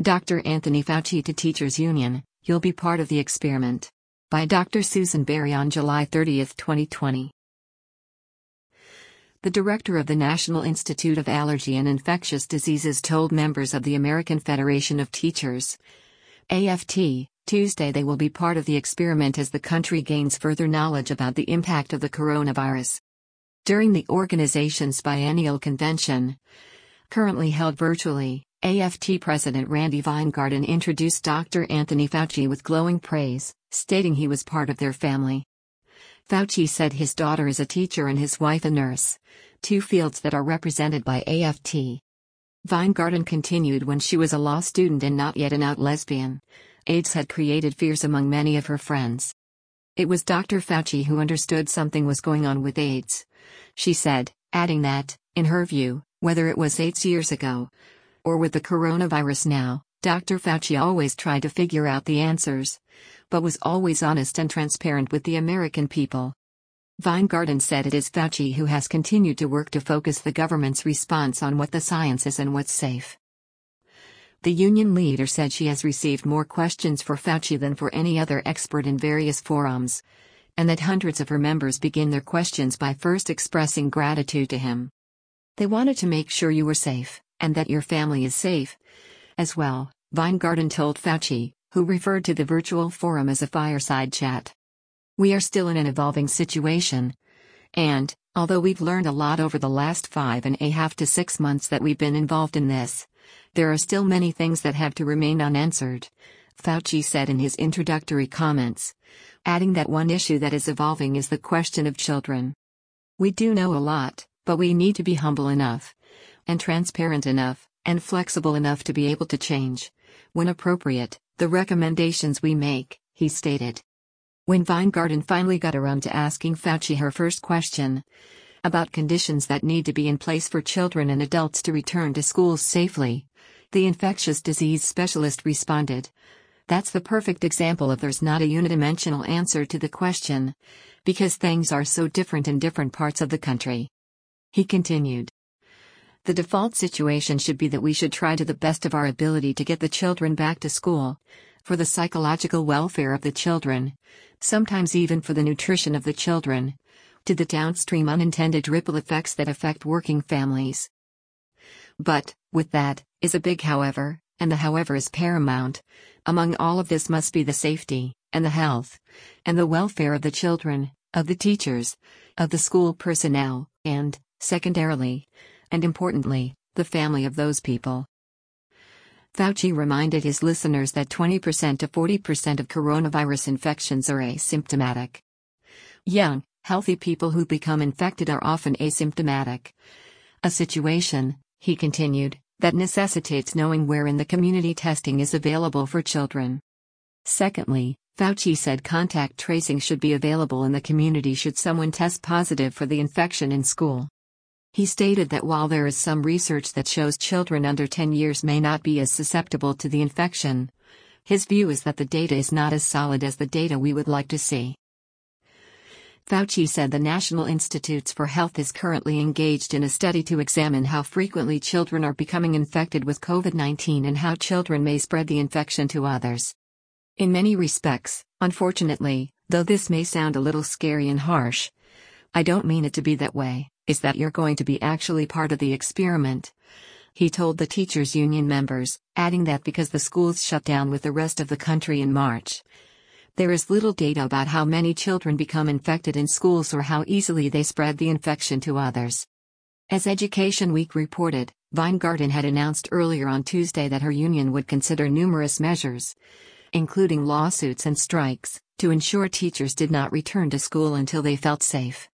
Dr. Anthony Fauci to Teachers Union, "You'll be part of the experiment." By Dr. Susan Berry on July 30, 2020. The director of the National Institute of Allergy and Infectious Diseases told members of the American Federation of Teachers, AFT, Tuesday they will be part of the experiment as the country gains further knowledge about the impact of the coronavirus. During the organization's biennial convention, currently held virtually, AFT President Randi Weingarten introduced Dr. Anthony Fauci with glowing praise, stating he was part of their family. Fauci said his daughter is a teacher and his wife a nurse, two fields that are represented by AFT. Weingarten continued, when she was a law student and not yet an out lesbian, AIDS had created fears among many of her friends. It was Dr. Fauci who understood something was going on with AIDS, she said, adding that, in her view, whether it was 8 years ago or with the coronavirus now, Dr. Fauci always tried to figure out the answers, but was always honest and transparent with the American people. Weingarten said it is Fauci who has continued to work to focus the government's response on what the science is and what's safe. The union leader said she has received more questions for Fauci than for any other expert in various forums, and that hundreds of her members begin their questions by first expressing gratitude to him. They wanted to make sure you were safe, and that your family is safe as well, Weingarten told Fauci, who referred to the virtual forum as a fireside chat. We are still in an evolving situation. And, although we've learned a lot over the last 5.5 to 6 months that we've been involved in this, there are still many things that have to remain unanswered, Fauci said in his introductory comments, adding that one issue that is evolving is the question of children. We do know a lot, but we need to be humble enough, and transparent enough, and flexible enough to be able to change, when appropriate, the recommendations we make, he stated. When Weingarten finally got around to asking Fauci her first question, about conditions that need to be in place for children and adults to return to schools safely, the infectious disease specialist responded, "That's the perfect example of there's not a unidimensional answer to the question, because things are so different in different parts of the country." He continued, "The default situation should be that we should try to the best of our ability to get the children back to school, for the psychological welfare of the children, sometimes even for the nutrition of the children, to the downstream unintended ripple effects that affect working families. But, with that, is a big however, and the however is paramount. Among all of this must be the safety, and the health, and the welfare of the children, of the teachers, of the school personnel, and, secondarily, and importantly, the family of those people." Fauci reminded his listeners that 20% to 40% of coronavirus infections are asymptomatic. Young, healthy people who become infected are often asymptomatic. A situation, he continued, that necessitates knowing where in the community testing is available for children. Secondly, Fauci said contact tracing should be available in the community should someone test positive for the infection in school. He stated that while there is some research that shows children under 10 years may not be as susceptible to the infection, his view is that the data is not as solid as the data we would like to see. Fauci said the National Institutes for Health is currently engaged in a study to examine how frequently children are becoming infected with COVID-19 and how children may spread the infection to others. In many respects, unfortunately, though this may sound a little scary and harsh, I don't mean it to be that way, is that you're going to be actually part of the experiment, he told the teachers union members, adding that because the schools shut down with the rest of the country in March, there is little data about how many children become infected in schools or how easily they spread the infection to others. As Education Week reported, Weingarten had announced earlier on Tuesday that her union would consider numerous measures, including lawsuits and strikes, to ensure teachers did not return to school until they felt safe.